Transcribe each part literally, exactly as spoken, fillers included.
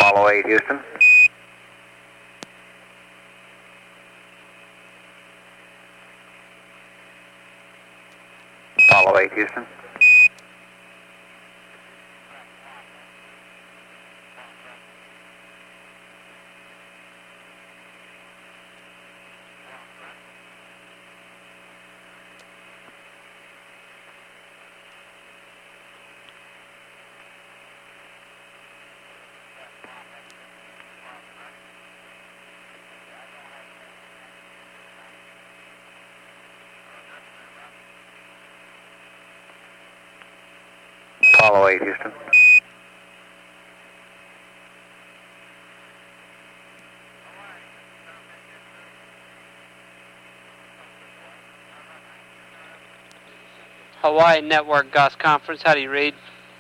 Apollo eight, Houston. Apollo eight, Houston. Apollo eight, Houston. Hawaii Network Gus Conference, how do you read?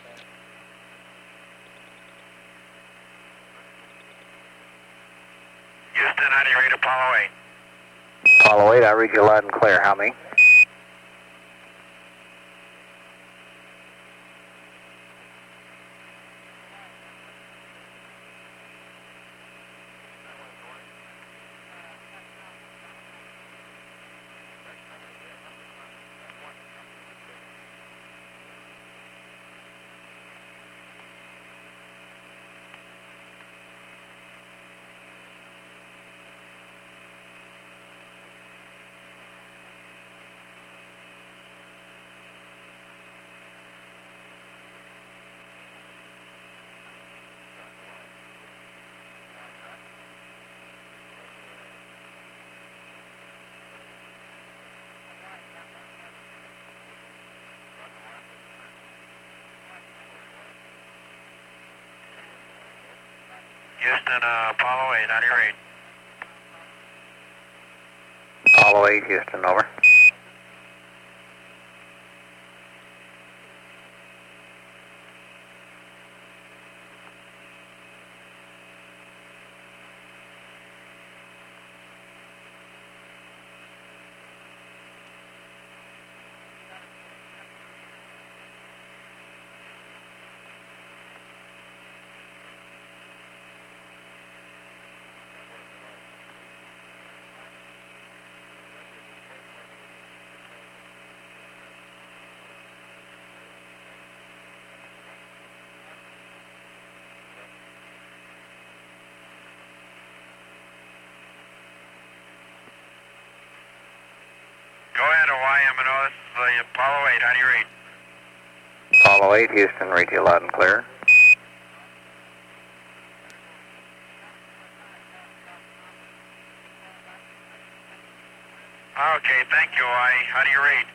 Houston, how do you read Apollo eight? Apollo eight, I read you loud and clear. How many? Houston, uh, Apollo eight, how do you read? Apollo eight, Houston, over. Go ahead, Hawaii, I'm going to, this is the Apollo eight, how do you read? Apollo eight, Houston, read you loud and clear. Okay, thank you, Hawaii, how do you read?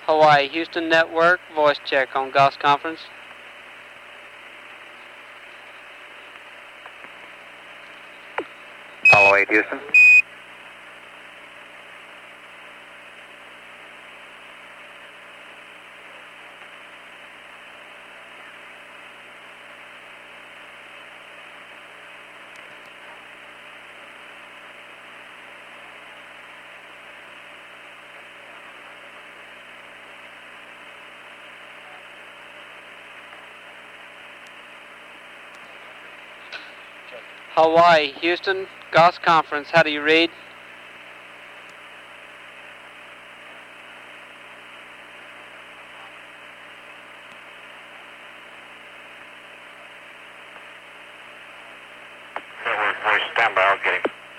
Hawaii Houston Network, voice check on Goss Conference. Apollo eight, Houston. Hawaii Houston, Goss Conference, how do you read? We're stand by, I'll get him.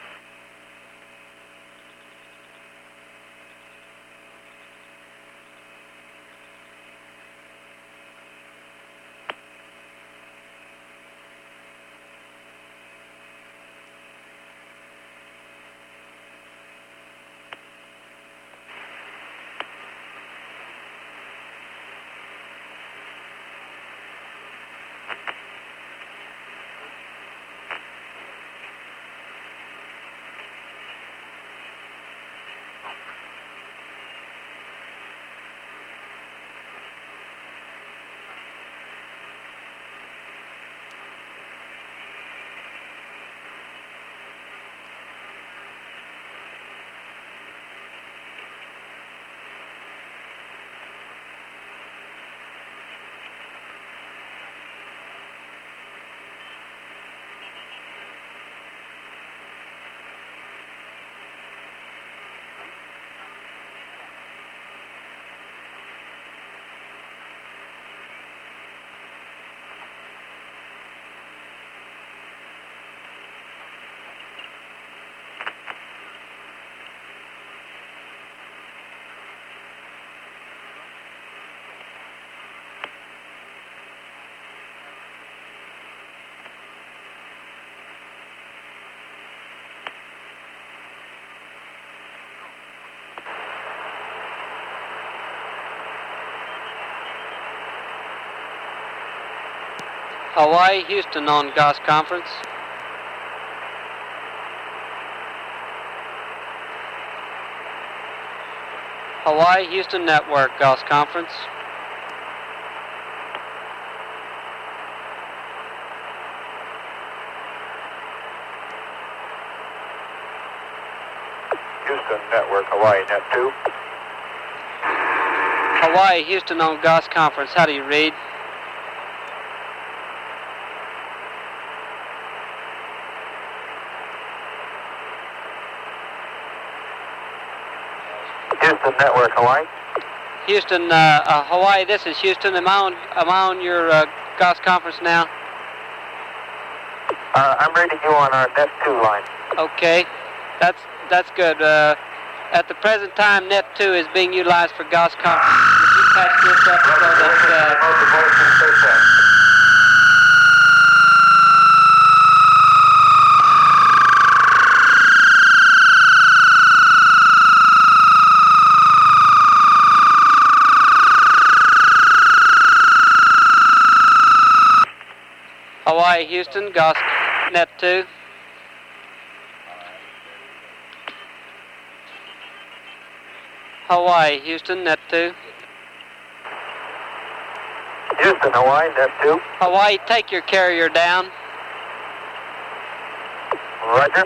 Hawaii Houston on Goss Conference. Hawaii Houston Network, Goss Conference. Houston Network, Hawaii Net two. Hawaii Houston on Goss Conference, how do you read? Houston Network, Hawaii. Houston, uh, uh, Hawaii, this is Houston. Am I on, am I on your uh, Goss Conference now? Uh, I'm reading you on our Net two line. Okay, that's that's good. Uh, at the present time, Net two is being utilized for Goss Conference. Would you patch this up so that... Uh, Hawaii Houston, Goss Net two. Hawaii Houston, Net two. Houston, Hawaii, Net two. Hawaii, take your carrier down. Roger.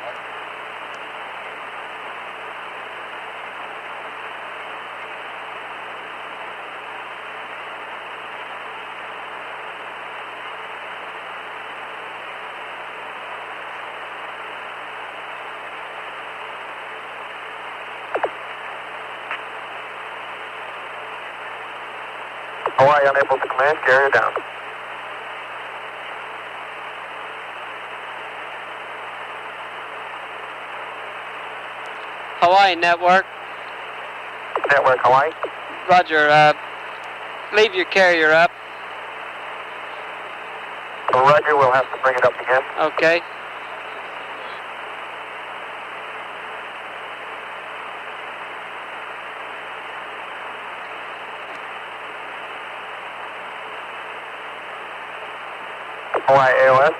Hawaii unable to command, carrier down. Hawaii Network. Network, Hawaii. Roger, uh, leave your carrier up. Roger, we'll have to bring it up again. Okay. Hawaii A O S.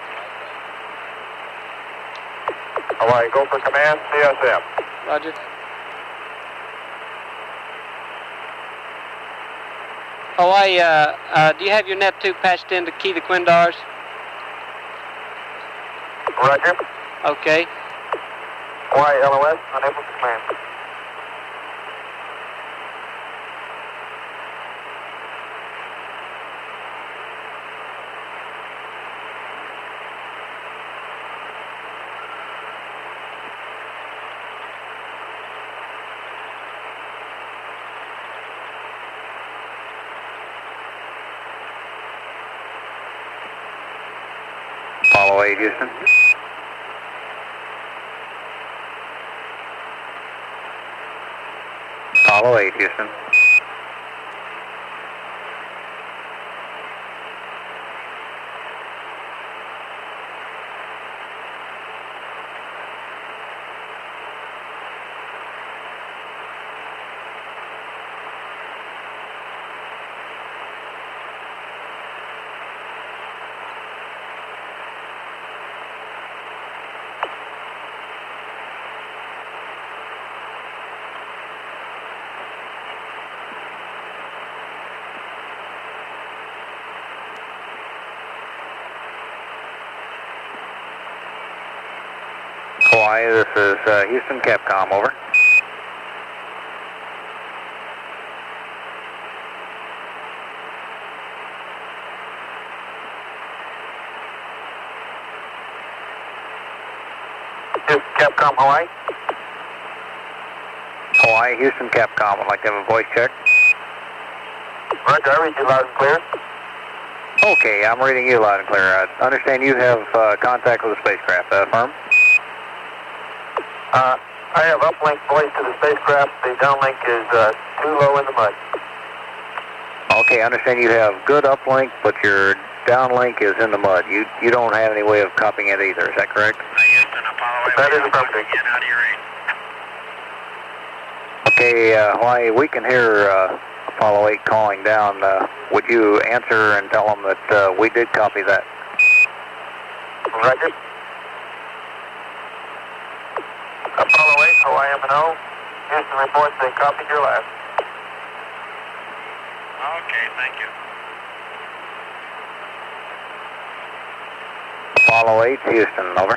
Hawaii, go for command, C S M. Roger. Hawaii, uh, uh, do you have your net two patched in to key the Quindars? Roger. Okay. Hawaii L O S, unable to command. Apollo eight, Houston. Apollo eight, Houston. Hawaii, this is uh, Houston Capcom, over. Houston Capcom, Hawaii. Hawaii, Houston Capcom, would like to have a voice check. Roger, I read you loud and clear. Okay, I'm reading you loud and clear. I understand you have uh, contact with the spacecraft, uh, firm? Uh, I have uplink voice to the spacecraft. The downlink is uh, too low in the mud. Okay, I understand you have good uplink, but your downlink is in the mud. You you don't have any way of copying it either. Is that correct? Uh, Houston, Apollo eight. That is affirmative. Again, how do you read? Okay, uh, Hawaii, we can hear uh, Apollo eight calling down. Uh, would you answer and tell them that uh, we did copy that? Roger. Apollo eight, Hawaii M and O. Houston reports they copied your last. Okay, thank you. Apollo eight, Houston, over.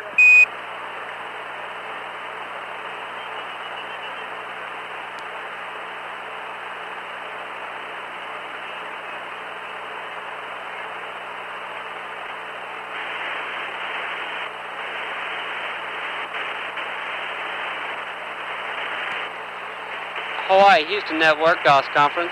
Hawaii, Houston Network, G O S conference.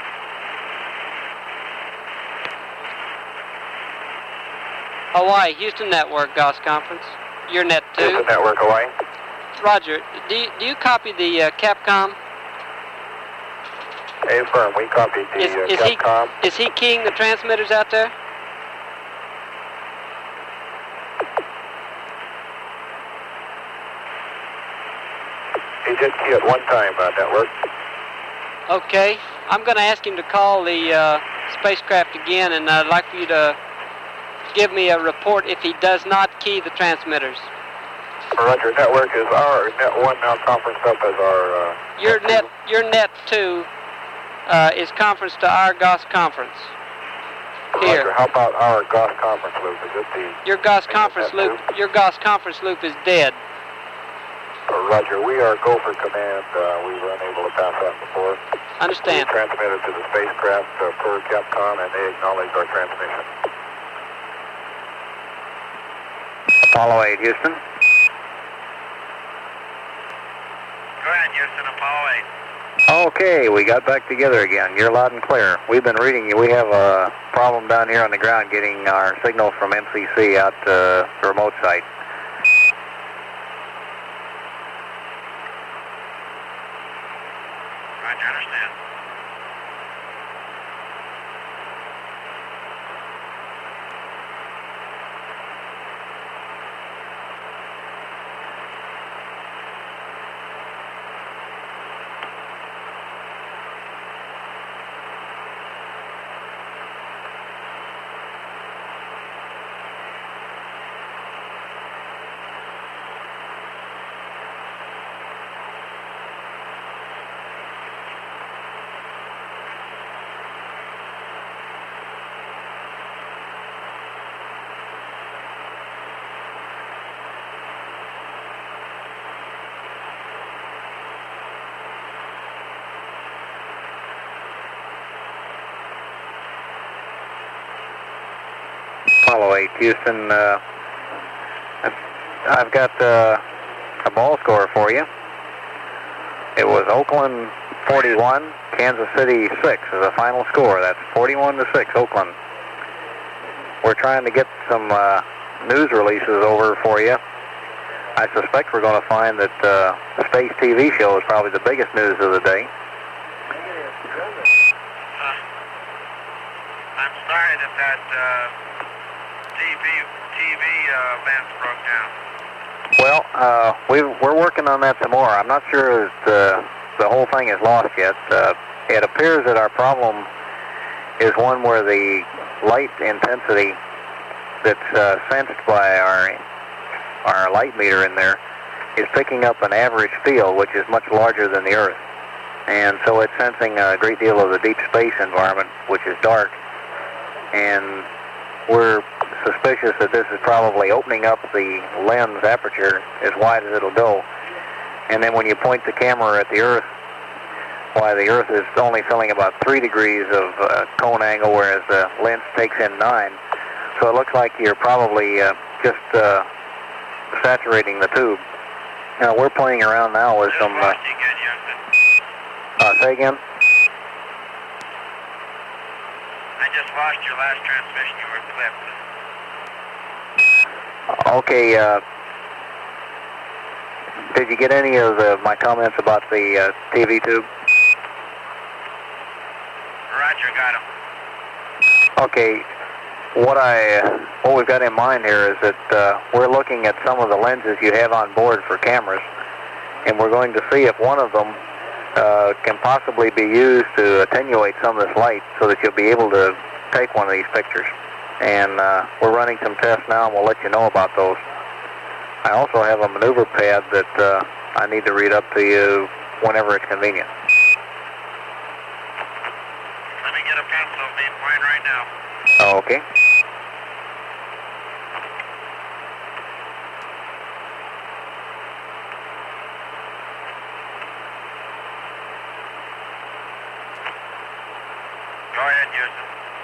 Hawaii, Houston Network, G O S conference. Your net two. Houston Network, Hawaii. Roger. Do you, do you copy the uh, Capcom? A firm, we copied the Is, uh, is Capcom. he is he keying the transmitters out there? He did key at one time, uh, network. Okay. I'm going to ask him to call the uh, spacecraft again, and I'd like for you to give me a report if he does not key the transmitters. Roger, network is our net one now conference up as our... Uh, Your net, your net two uh, is conference to our G O S conference. Here. Roger, how about our G O S conference loop? Is it the... Your G O S conference net loop, your G O S conference loop is dead. Uh, Roger, we are go for command. Uh, we were unable to pass that before. Understand. We transmitted to the spacecraft uh, per Capcom, and they acknowledged our transmission. Apollo eight, Houston. Go ahead, Houston, Apollo eight. Okay, we got back together again. You're loud and clear. We've been reading you. We have a problem down here on the ground getting our signal from M C C out to the remote site. Roger, understand. wait. Houston, uh, I've got uh, a ball score for you. It was Oakland forty-one, Kansas City six is the final score. That's forty-one to six, Oakland. We're trying to get some uh, news releases over for you. I suspect we're going to find that uh, the Space T V show is probably the biggest news of the day. I'm sorry that that uh, T V T V uh, lens broke down. Well, uh, we, we're working on that some more. I'm not sure that uh, the whole thing is lost yet. Uh, it appears that our problem is one where the light intensity that's uh, sensed by our our light meter in there is picking up an average field which is much larger than the Earth. And so it's sensing a great deal of the deep space environment, which is dark. And we're suspicious that this is probably opening up the lens aperture as wide as it'll go. And then when you point the camera at the Earth, why the Earth is only filling about three degrees of uh, cone angle, whereas the lens takes in nine. So it looks like you're probably uh, just uh, saturating the tube. Now we're playing around now with some... Uh, uh, say again? I just lost your last transmission. You were clipped. Okay, uh, did you get any of the, my comments about the uh, T V tube? Roger, got him. Okay, what I, what we've got in mind here is that uh, we're looking at some of the lenses you have on board for cameras, and we're going to see if one of them uh, can possibly be used to attenuate some of this light so that you'll be able to take one of these pictures. And uh, we're running some tests now, and we'll let you know about those. I also have a maneuver pad that uh, I need to read up to you whenever it's convenient. Let me get a pencil, be point right now. Oh, okay. Go ahead, Houston.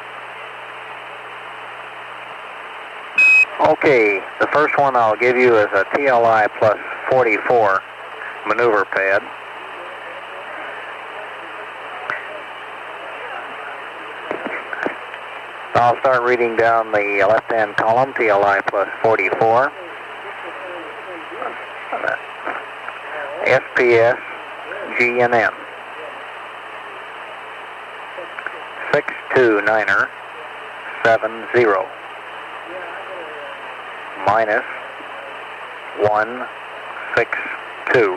Okay, the first one I'll give you is a T L I plus forty-four maneuver pad. I'll start reading down the left-hand column, T L I plus forty-four. S P S G N N. six two niner seven zero. Minus one six two.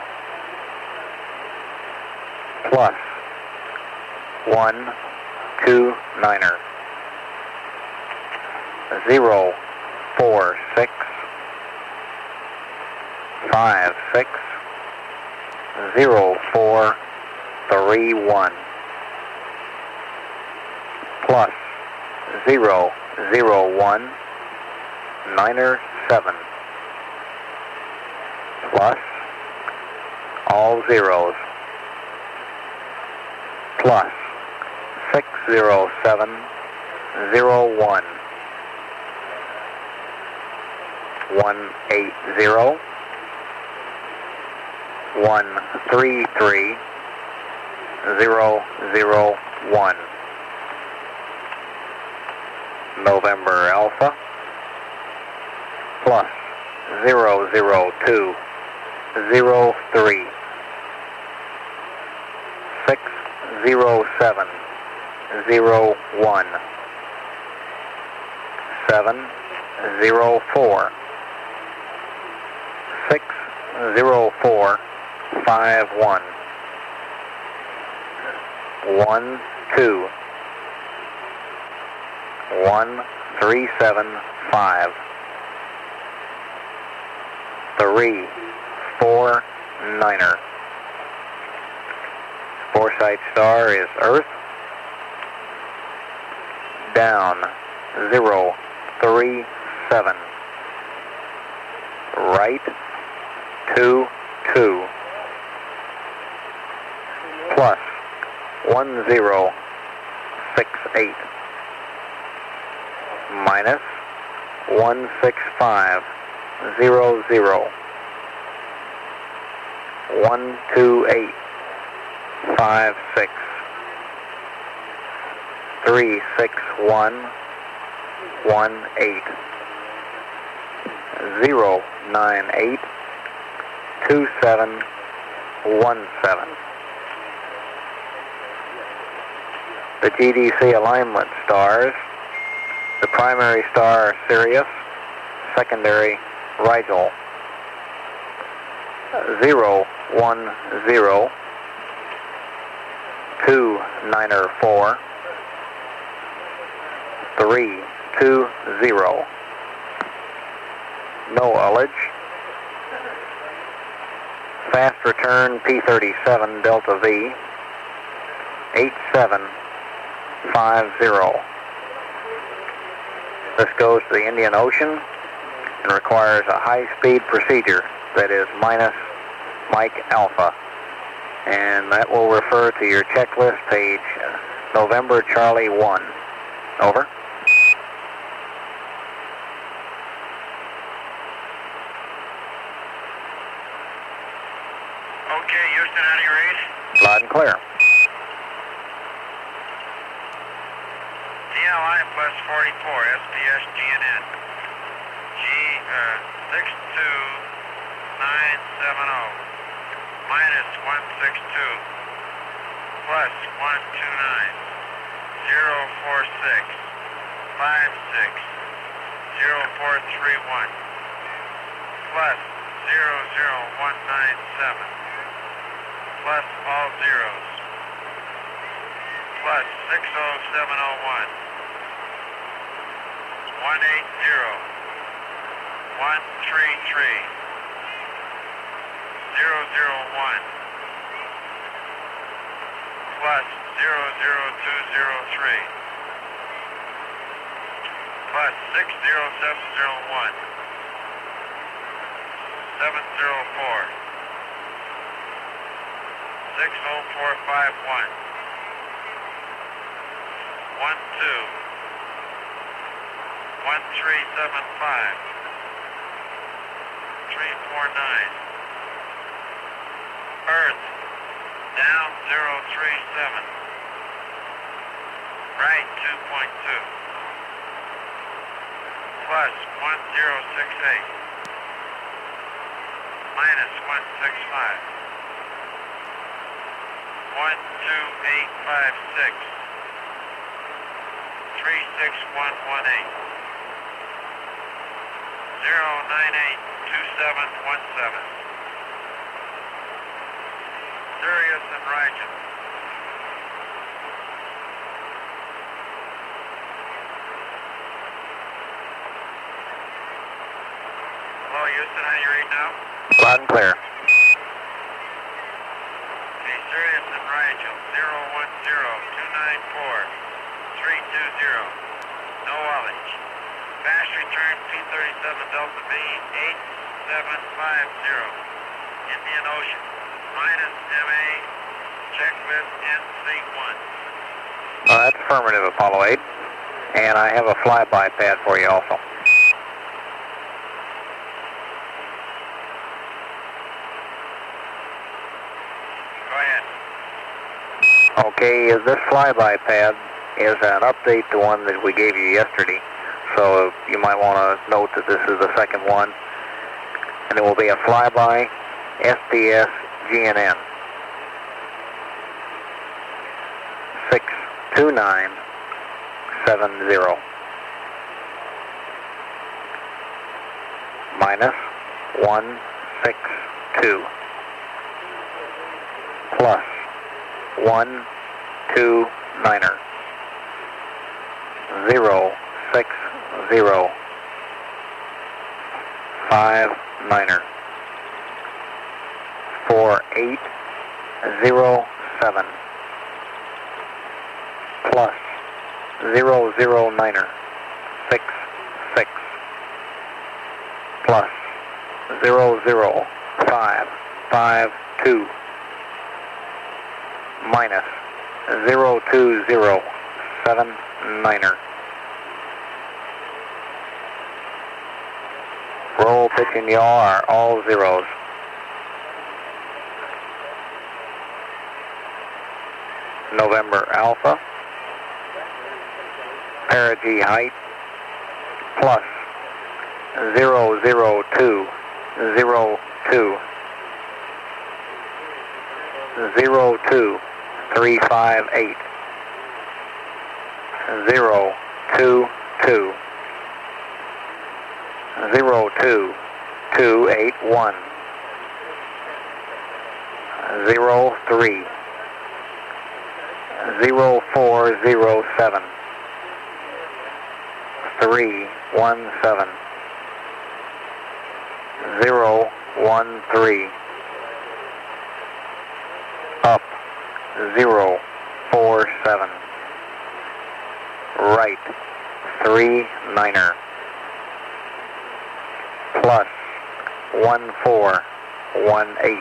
Plus one two niner. Zero four six five six zero four three one. Plus zero zero one niner seven. Plus all zeros. Plus six zero seven zero one. one eight zero. one three three zero zero one. November Alpha. Plus zero zero two zero three. six zero seven zero one. seven zero four. six zero four five one. one two. one three seven five. three four niner. Foresight star is Earth. Down zero three seven. Right two two. Plus one zero six eight. Minus one six five zero zero one two eight five six three six one one eight zero nine eight two seven one seven. The G D C alignment stars: the primary star Sirius, secondary Rigel. Zero one zero two niner four three two zero. No ullage. Fast return P thirty-seven Delta V eight seven five zero. This goes to the Indian Ocean and requires a high-speed procedure, that is minus Mike Alpha. And that will refer to your checklist page, November Charlie one. Over. Okay, Houston, how do you read? Loud and clear. D L I plus forty-four, S P S G N N. G, uh, six two nine seven zero minus one six two plus one two nine zero four six five six zero four three one plus zero zero one nine seven plus all zeros plus six oh seven oh one one eight zero one three three zero zero one plus zero zero two zero three plus six zero seven zero one seven zero four six oh four five one one two one three seven five three four nine. Earth down zero three seven. Right two point two. Plus one zero six eight. Minus one six five. one two eight five six. three six one one eight. zero nine eight two seven one seven. Sirius and Rigel. Hello, Houston, how do you read now? Loud and clear. Okay, Sirius and Rigel, zero one zero two nine four three two zero. No ullage. Fast return P thirty-seven Delta V eight seven five zero. Indian Ocean. Minus M A, checklist N C one. Uh, that's affirmative, Apollo eight. And I have a flyby pad for you also. Go ahead. Okay, this flyby pad is an update to one that we gave you yesterday. So you might want to note that this is the second one. And it will be a flyby S P S G N N six two nine seven zero minus one six two plus one two niner zero six zero five niner four eight zero seven plus zero zero niner six six plus zero zero five five two minus zero two zero seven niner Destination yaw are all zeros. November Alpha, perigee height, plus zero zero two zero two zero two three five eight zero two two zero two two eight one zero three zero four zero seven three one seven zero one three up zero four seven right three niner plus one four one eight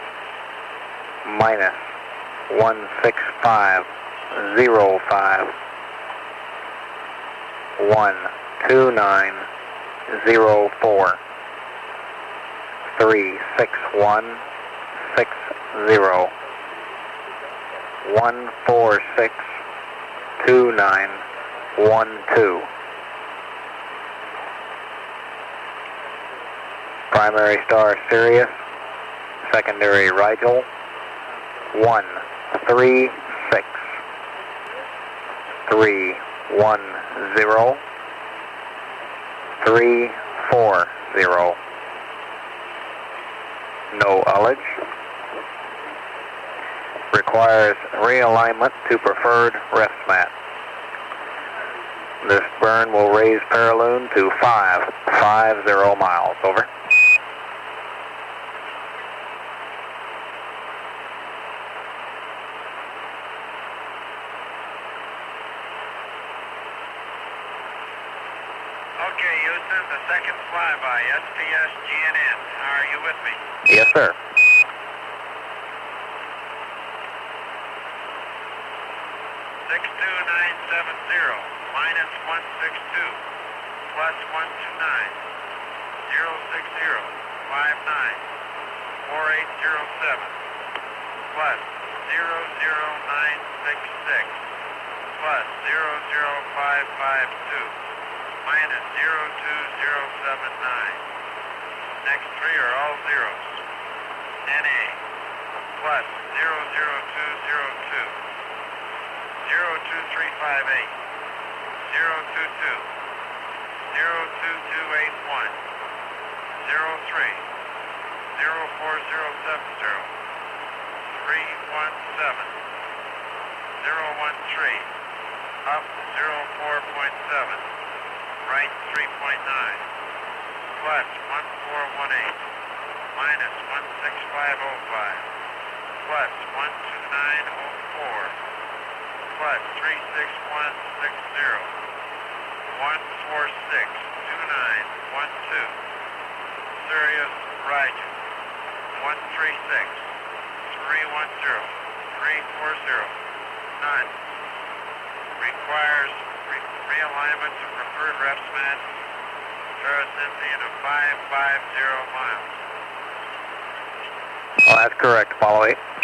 minus one six five zero five one two nine zero four three six one six zero one four six two nine one two. Primary star Sirius, secondary Rigel, one three six three one zero three four zero. No ullage. Requires realignment to preferred rest mat. This burn will raise Paraloon to five five zero miles. Over. Okay, Houston, the second flyby, S P S G N N. Are you with me? Yes, sir. six two nine seven zero, minus one six two, plus one two nine, zero six zero, five nine, four eight zero seven, plus zero zero nine six six, plus zero zero five five two, minus zero two zero seven nine. Next three are all zeros. N A, plus zero zero two zero two. zero two three five eight, zero two two, zero two two eight one, zero three, zero four zero seven zero, three one seven, zero one three, up zero four point seven, right three point nine, plus one four one eight, minus one six five oh five, plus one two nine oh four, plus three six one six zero, one four six two nine one two, Sirius Rigel, one three six three one zero three four zero, none. Requires re realignment to preferred reps mat, Parasymphy to five five zero miles. Well, that's correct. Follow eight.